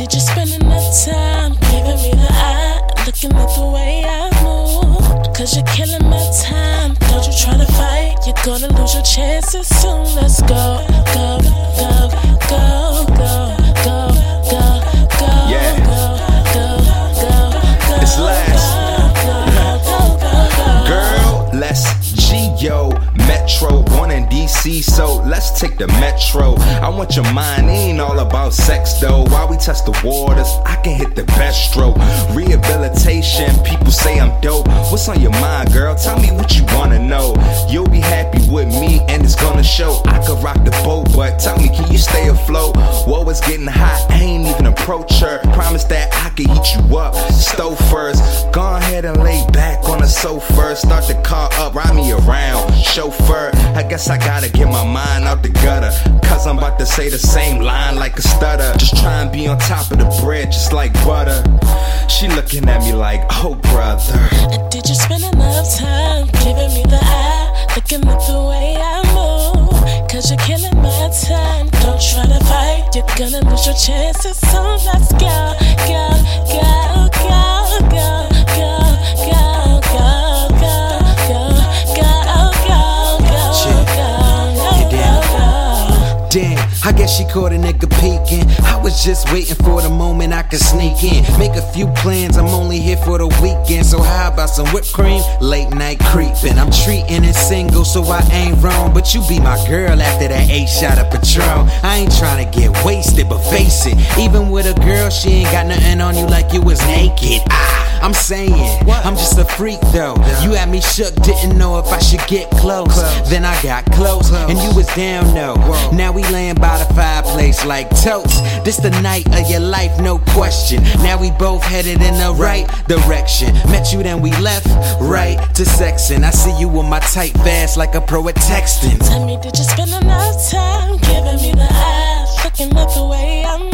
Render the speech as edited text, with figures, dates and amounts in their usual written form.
Did you spend enough time giving me the eye, looking at the way I move? Cause you're killing my time. Don't you try to fight, you're gonna lose your chances soon. Let's go, go, go, go, go, go, go, go, yeah. go, go, go, go. It's last. Girl, let's G-Yo Metro, born in DC, so let's take the Metro. I want your mind, it ain't all about sex though. While we test the waters, I can hit the best stroke. Rehabilitation, people say I'm dope. What's on your mind, girl? Tell me what you wanna know. You'll be happy with me and it's gonna show. I could rock the boat, but tell me, can you stay afloat? Whoa, it's getting hot, I ain't even approach her. Promise that I can heat you up, stove first. Go ahead and lay back on the sofa. Start the car up, ride me around, chauffeur. I guess I gotta get my mind out the gutter, cause I'm about to say the same line like a stutter. Just try and be on top of the bread just like butter. She looking at me like, oh brother. Did you spend enough time giving me the eye, looking at the way I move? Cause you're killing my time. Don't try to fight, you're gonna lose your chances. So let's go, go, go, go, go, go, go, go, go, go, go, Damn, I guess she caught a nigga peeking. I was just waiting for the moment I could sneak in. Make a few plans, I'm only here for the weekend. So how about some whipped cream, late night creeping? I'm treating it single, so I ain't wrong. But you be my girl after that 8 shot of Patron. I ain't trying to get wasted, but face it, even with a girl, she ain't got nothing on you like you was naked. I'm saying, I'm just a freak though. You had me shook, didn't know if I should get close. Then I got close, and you was down though. Now we laying by the fireplace like toast. This the night of your life, no question. Now we both headed in the right direction. Met you, then we left right to sexing. I see you with my type fast like a pro at texting. Tell me, did you spend enough time giving me the eyes, looking at the way I'm